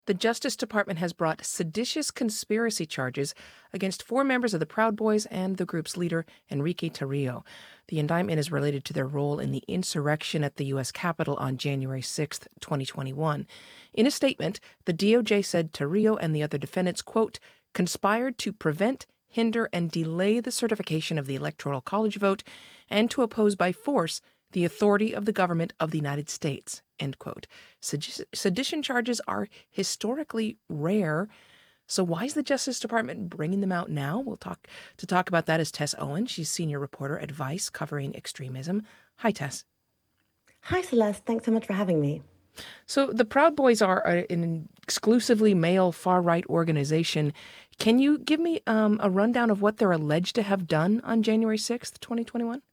The Justice Department has brought seditious conspiracy charges against four members of the Proud Boys and the group's leader, Enrique Tarrio. The indictment is related to their role in the insurrection at the U.S. Capitol on January 6, 2021. In a statement, the DOJ said Tarrio and the other defendants, quote, conspired to prevent, hinder, and delay the certification of the Electoral College vote and to oppose by force the authority of the government of the United States, end quote. Sedition charges are historically rare. So why is the Justice Department bringing them out now? To talk about that is Tess Owen. She's senior reporter at Vice covering extremism. Hi, Tess. Hi, Celeste. Thanks so much for having me. So the Proud Boys are an exclusively male far-right organization. Can you give me a rundown of what they're alleged to have done on January 6th, 2021?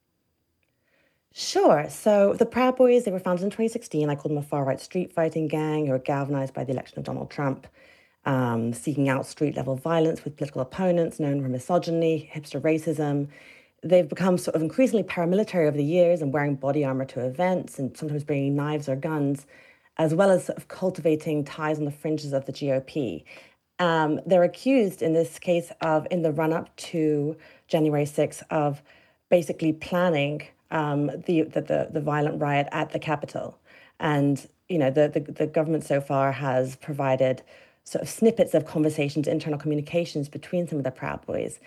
Sure. So the Proud Boys, they were founded in 2016. I call them a far-right street fighting gang who were galvanized by the election of Donald Trump, seeking out street-level violence with political opponents, known for misogyny, hipster racism. They've become sort of increasingly paramilitary over the years and wearing body armor to events and sometimes bringing knives or guns, as well as sort of cultivating ties on the fringes of the GOP. They're accused in this case of, in the run-up to January 6th, of basically planning the violent riot at the Capitol. And, the government so far has provided sort of snippets of conversations, internal communications between some of the Proud Boys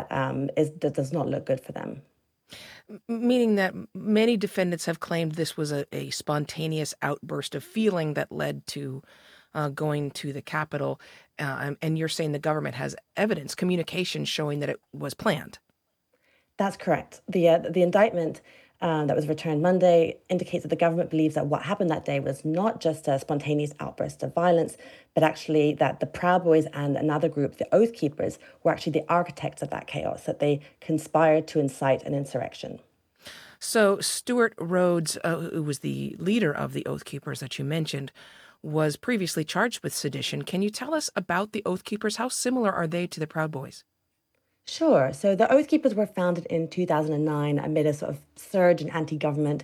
that does not look good for them. Meaning that many defendants have claimed this was a spontaneous outburst of feeling that led to going to the Capitol. And you're saying the government has evidence, communication showing that it was planned. That's correct. The indictment that was returned Monday indicates that the government believes that what happened that day was not just a spontaneous outburst of violence, but actually that the Proud Boys and another group, the Oath Keepers, were actually the architects of that chaos, that they conspired to incite an insurrection. So Stewart Rhodes, who was the leader of the Oath Keepers that you mentioned, was previously charged with sedition. Can you tell us about the Oath Keepers? How similar are they to the Proud Boys? Sure. So the Oath Keepers were founded in 2009 amid a sort of surge in anti-government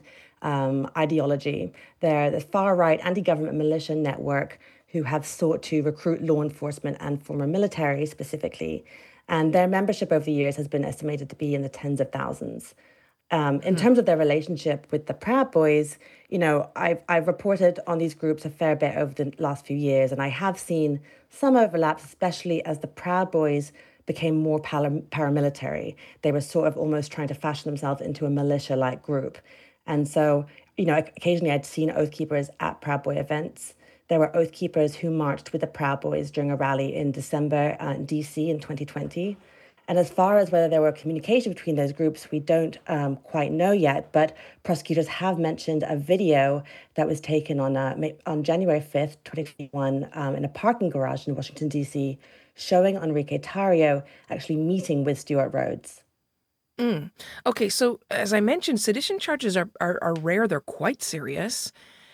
ideology. They're the far-right anti-government militia network who have sought to recruit law enforcement and former military specifically. And their membership over the years has been estimated to be in the tens of thousands. In Hmm. terms of their relationship with the Proud Boys, I've reported on these groups a fair bit over the last few years, and I have seen some overlaps, especially as the Proud Boys became more paramilitary. They were sort of almost trying to fashion themselves into a militia-like group, and so occasionally I'd seen Oath Keepers at Proud Boy events. There were Oath Keepers who marched with the Proud Boys during a rally in December in DC in 2020. And as far as whether there were communication between those groups, we don't quite know yet. But prosecutors have mentioned a video that was taken on January 5th, 2021, in a parking garage in Washington, D.C., showing Enrique Tarrio actually meeting with Stuart Rhodes. Mm. Okay, so as I mentioned, sedition charges are rare. They're quite serious.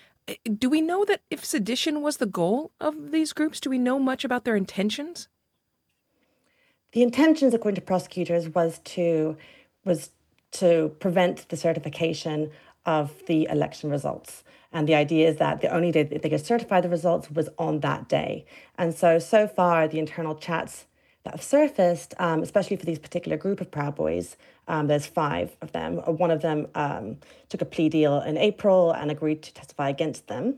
Do we know that if sedition was the goal of these groups, do we know much about their intentions? The intentions, according to prosecutors, was to prevent the certification of the election results. And the idea is that the only day that they could certify the results was on that day. And so far, the internal chats that have surfaced, especially for these particular group of Proud Boys, there's five of them. One of them took a plea deal in April and agreed to testify against them.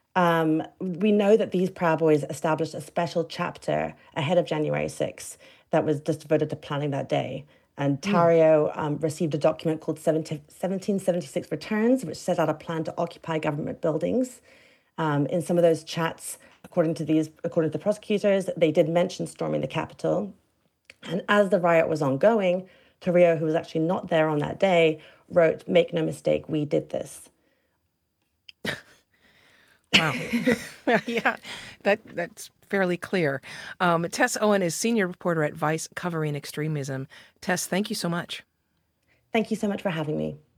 We know that these Proud Boys established a special chapter ahead of January 6th that was just devoted to planning that day. And Mm. Tario received a document called 1776 Returns, which set out a plan to occupy government buildings. In some of those chats, according to the prosecutors, they did mention storming the Capitol. And as the riot was ongoing, Tario, who was actually not there on that day, wrote, "Make no mistake, we did this." Wow. Yeah, that's fairly clear. Tess Owen is senior reporter at Vice covering extremism. Tess, thank you so much. Thank you so much for having me.